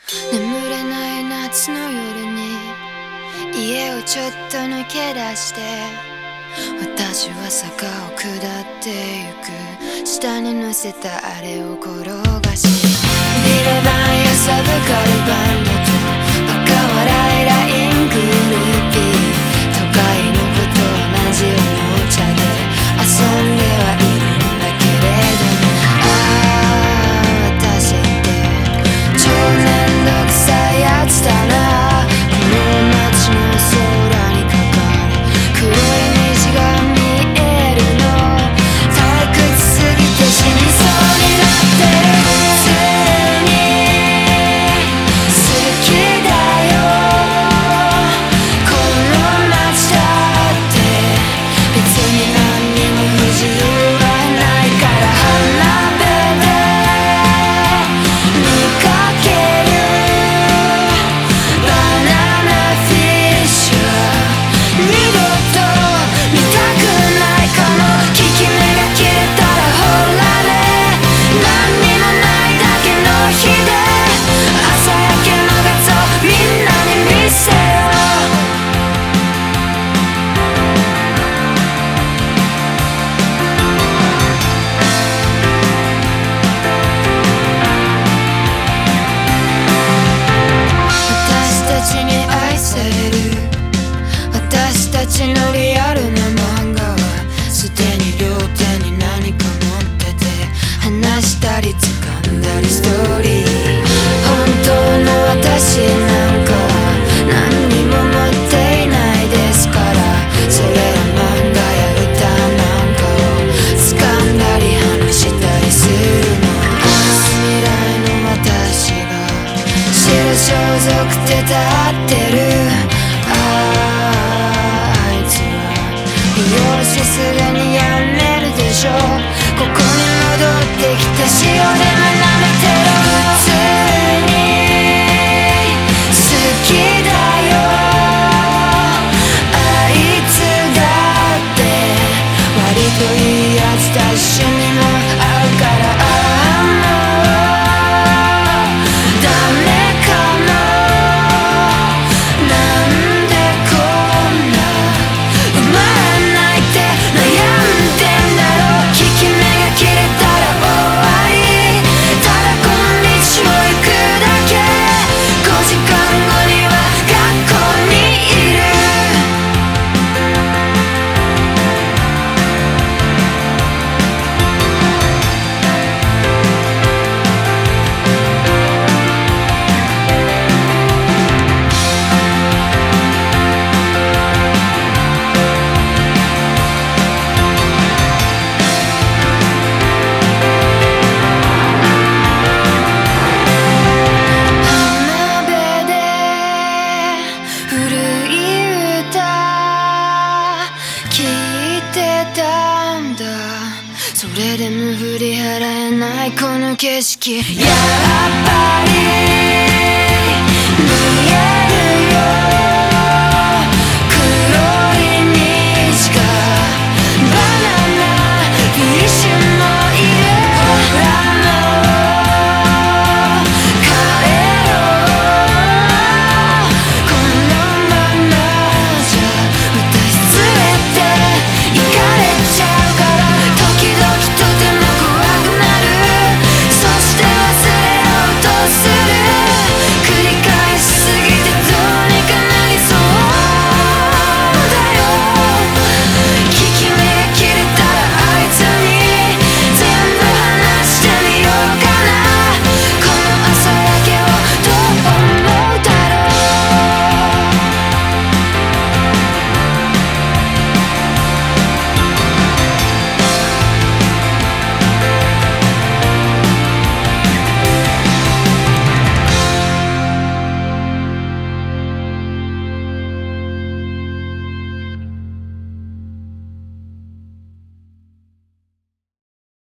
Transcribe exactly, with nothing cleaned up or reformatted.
眠れない夏の夜に家をちょっと抜け出して、私は坂を下ってゆく。下に乗せたあれを転がし、ビレバンやサブカルバンドとバカ笑いライングルーピー、都会の子と同じおもちゃで遊んではいるんだけれども、ああ私って超めんどくさいやつだな。この街の空にかかる黒い虹が見えるの、退屈すぎて死にそうになってる。普通に好きだよこの街だって、別に何にも不自由はないから。浜辺で見かけるバナナフィッシュ二度と見たくないかも。効き目が切れたらほらね、何にもないだけの日で朝焼けの画像みんなに見せよう。私たちに愛される私たちのリアルな漫画はすでに両手に何か持ってて、話したり掴んだりストーリー。本当の私なんかは何にも持っていないですから、それら漫画や歌なんかを掴んだり話したりするの。ああ未来の私が知る装束って立ってる。あああいつは美容師すぐにやめるでしょ。ここに戻ってきて塩でも舐めてろ。普通に好きだよあいつだって割といいやつだ。趣味も合うから。ああもうダメかも。なんでこんな埋まらないって悩んでんだろう。効き目が切れたら終わり、ただこの道を行くだけ。ごじかんごには学校にいる。浜辺で古い歌聞いてたんだ。それでも振り払えないこの景色。